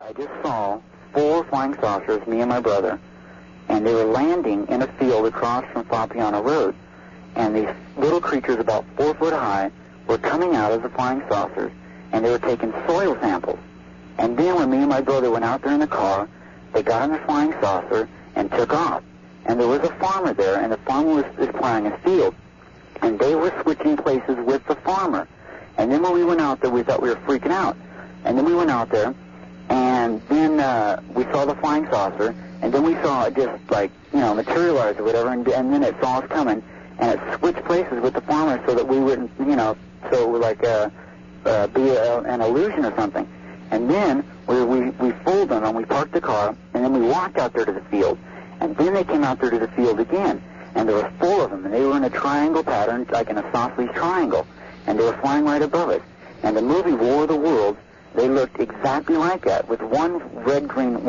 I just saw 4 flying saucers, me and my brother, and they were landing in a field across from Fabiano Road. And these little creatures about 4 foot high were coming out of the flying saucers, and they were taking soil samples. And then when me and my brother went out there in the car, they got in the flying saucer and took off. And there was a farmer there, and the farmer was plowing his field. And they were switching places with the farmer. And then when we went out there, we thought we were freaking out. And then we went out there, and then we saw the flying saucer, and then we saw it just, like, materialize or whatever, and then it saw us coming, and it switched places with the farmer so that we wouldn't, so it would, like, be an illusion or something. And then we fooled them, and we parked the car, and then we walked out there to the field. And then they came out there to the field again, and there was 4 of them, and they were in a triangle pattern, like in a sausage triangle, and they were flying right above us. And the movie War of the Worlds, they looked exactly like that, with one red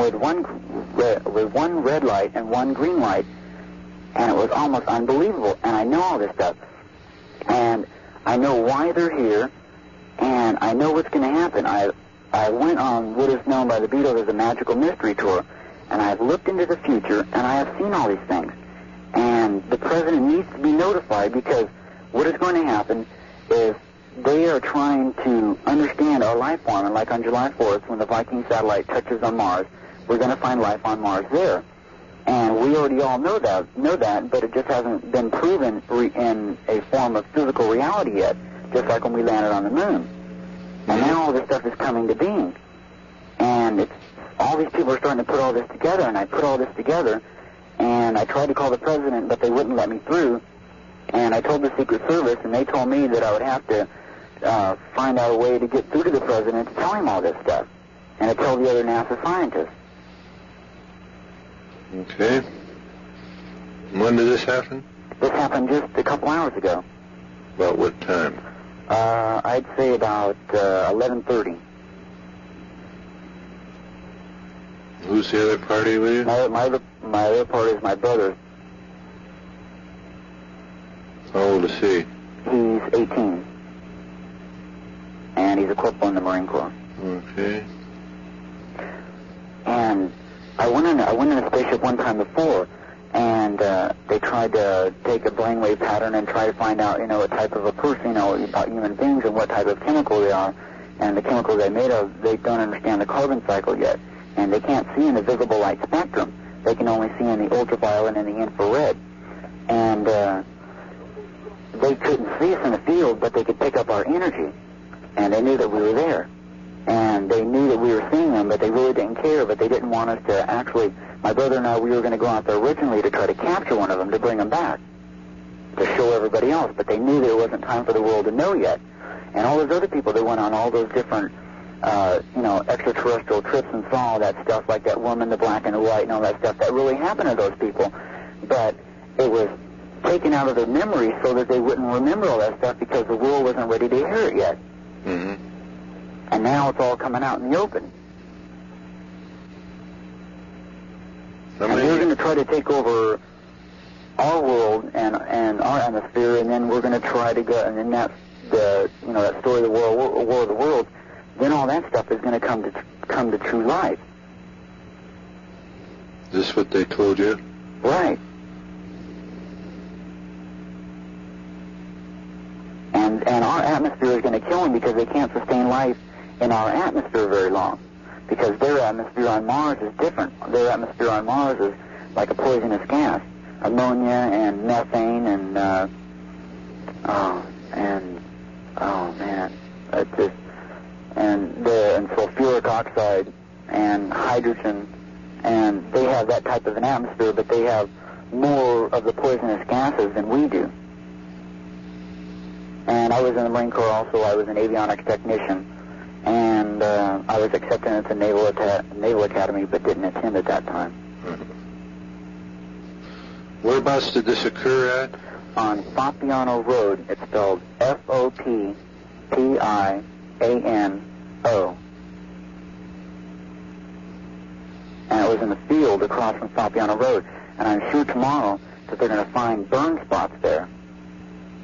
light and one green light, and it was almost unbelievable. And I know all this stuff, and I know why they're here, and I know what's going to happen. I went on what is known by the Beatles as a magical mystery tour, and I've looked into the future, and I have seen all these things. And the president needs to be notified, because what is going to happen is they are trying to understand our life form, and like on July 4th, when the Viking satellite touches on Mars, we're going to find life on Mars there. And we already all know that, but it just hasn't been proven in a form of physical reality yet, just like when we landed on the moon. And now all this stuff is coming to being. And all these people are starting to put all this together, and I put all this together, and I tried to call the president, but they wouldn't let me through. And I told the Secret Service, and they told me that I would have to find out a way to get through to the president to tell him all this stuff, and to tell the other NASA scientists. Okay. When did this happen? This happened just a couple hours ago. About what time? I'd say about 11:30. Who's the other party with you? My other party is my brother. How old is he? He's 18. And he's a corporal in the Marine Corps. Okay. And I went in a spaceship one time before, and they tried to take a brainwave pattern and try to find out, what type of a person, about human beings and what type of chemical they are. And the chemicals they're made of, they don't understand the carbon cycle yet. And they can't see in the visible light spectrum. They can only see in the ultraviolet and the infrared. And they couldn't see us in the field, but they could pick up our energy. And they knew that we were there. And they knew that we were seeing them, but they really didn't care. But they didn't want us to actually, my brother and I, we were going to go out there originally to try to capture one of them, to bring them back, to show everybody else. But they knew that it wasn't time for the world to know yet. And all those other people, they went on all those different, extraterrestrial trips and saw all that stuff, like that woman, the black and the white, and all that stuff. That really happened to those people. But it was taken out of their memory so that they wouldn't remember all that stuff, because the world wasn't ready to hear it yet. Mm-hmm. And now it's all coming out in the open. And we're going to try to take over our world and our atmosphere, and then we're going to try to go, and then that's that story of the War of the Worlds. Then all that stuff is going to come to true life. Is this what they told you? Right. And our atmosphere is going to kill them, because they can't sustain life in our atmosphere very long, because their atmosphere on Mars is different. Their atmosphere on Mars is like a poisonous gas, ammonia and methane and and sulfuric oxide and hydrogen, and they have that type of an atmosphere, but they have more of the poisonous gases than we do. And I was in the Marine Corps also. I was an avionics technician, and I was accepted into Naval Academy, but didn't attend at that time. Mm-hmm. Whereabouts did this occur at? On Fabiano Road. It's spelled F-O-P-P-I-A-N-O. And it was in the field across from Fabiano Road. And I'm sure tomorrow that they're going to find burn spots there.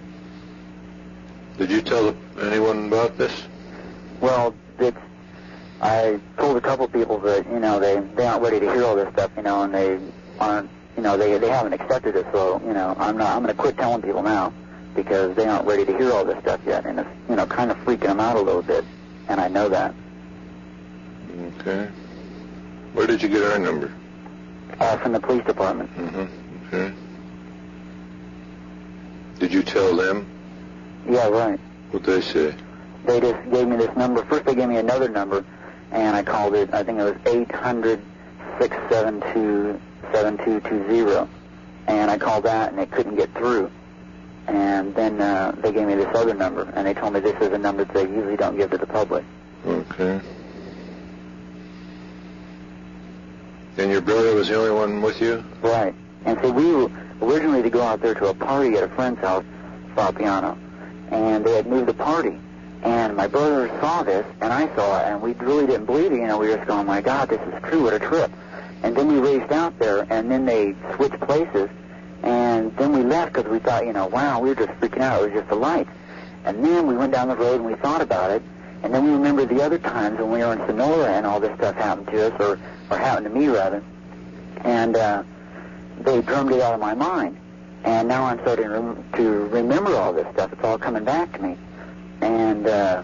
Did you tell anyone about this? Well, I told a couple people that, you know, they aren't ready to hear all this stuff, you know, and they aren't, you know, they haven't accepted it. So, you know, I'm going to quit telling people now because they aren't ready to hear all this stuff yet, and it's, you know, kind of freaking them out a little bit, and I know that. Okay. Where did you get our number? From the police department. Mm-hmm. Okay. Did you tell them? Yeah, right. What'd they say? They just gave me this number. First they gave me another number, and I called it, I think it was 800-672-7220. And I called that, and it couldn't get through. And then they gave me this other number, and they told me this is a number that they usually don't give to the public. Okay. And your brother was the only one with you? Right. And so we were originally to go out there to a party at a friend's house, Fabiano, and they had moved the party. And my brother saw this, and I saw it, and we really didn't believe it. You know, we were just going, my God, this is true, what a trip. And then we raced out there, and then they switched places, and then we left because we thought, you know, wow, we were just freaking out. It was just a light. And then we went down the road, and we thought about it, and then we remembered the other times when we were in Sonora and all this stuff happened to us, or happened to me, rather. And they drummed it out of my mind. And now I'm starting to remember all this stuff. It's all coming back to me. And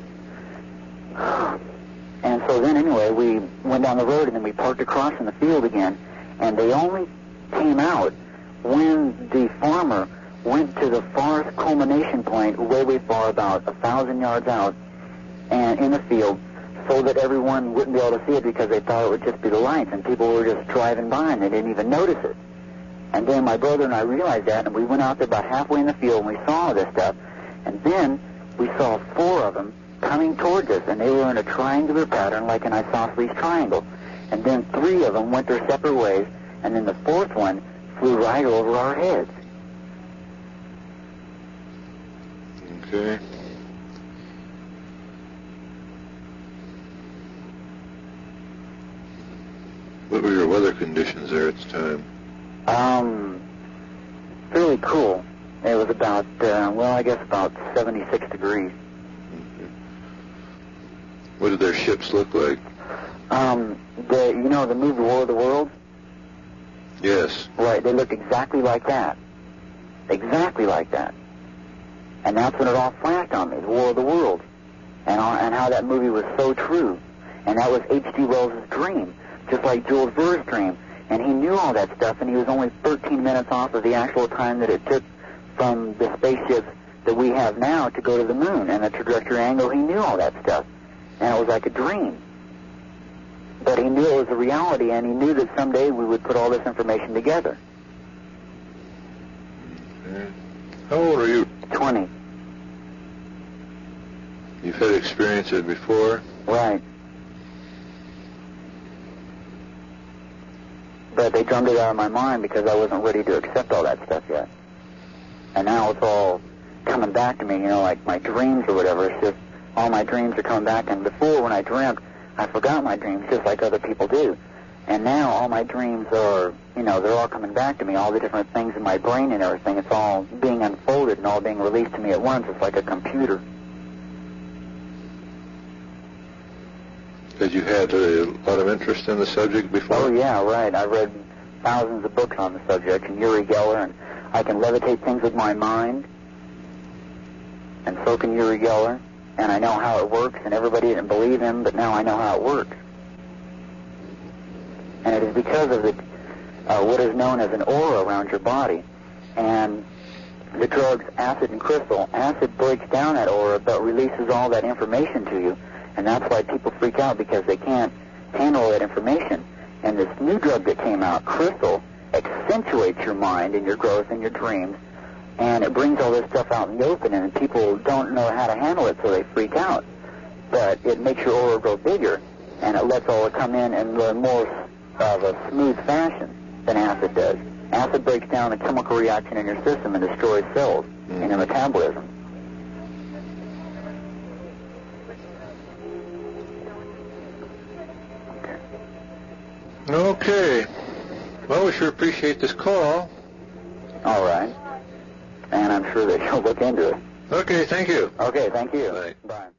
so then anyway, we went down the road and then we parked across in the field again. And they only came out when the farmer went to the farthest culmination point, way far, about 1,000 yards out, and in the field, so that everyone wouldn't be able to see it because they thought it would just be the lights, and people were just driving by and they didn't even notice it. And then my brother and I realized that, and we went out there about halfway in the field and we saw this stuff. And then we saw 4 of them coming towards us, and they were in a triangular pattern like an isosceles triangle. And then 3 of them went their separate ways, and then the 4th one flew right over our heads. Okay. What were your weather conditions there at the time? Fairly cool. It was about, I guess about 76 degrees. Okay. What did their ships look like? The movie War of the Worlds? Yes. Right, they looked exactly like that. Exactly like that. And that's when it all flashed on me, the War of the Worlds. And how that movie was so true. And that was H.G. Wells' dream, just like Jules Verne's dream. And he knew all that stuff, and he was only 13 minutes off of the actual time that it took from the spaceships that we have now to go to the moon, and the trajectory angle. He knew all that stuff. And it was like a dream. But he knew it was a reality, and he knew that someday we would put all this information together. Okay. How old are you? 20. You've had experience it before? Right. But they drummed it out of my mind because I wasn't ready to accept all that stuff yet. And now it's all coming back to me, you know, like my dreams or whatever. It's just all my dreams are coming back. And before, when I dreamt, I forgot my dreams just like other people do. And now all my dreams are, you know, they're all coming back to me, all the different things in my brain and everything. It's all being unfolded and all being released to me at once. It's like a computer. Had you had a lot of interest in the subject before? Oh, yeah, right. I've read thousands of books on the subject, and Uri Geller, and I can levitate things with my mind, and so can Uri Geller, and I know how it works, and everybody didn't believe him, but now I know how it works. And it is because of what is known as an aura around your body, and the drugs acid and crystal. Acid breaks down that aura, but releases all that information to you. And that's why people freak out, because they can't handle that information. And this new drug that came out, crystal, accentuates your mind and your growth and your dreams, and it brings all this stuff out in the open, and people don't know how to handle it, so they freak out. But it makes your aura grow bigger, and it lets all it come in more of a smooth fashion than acid does. Acid breaks down a chemical reaction in your system and destroys cells in your metabolism. Okay. Well, we sure appreciate this call. All right. And I'm sure that you'll look into it. Okay, thank you. Okay, thank you. Bye. Bye.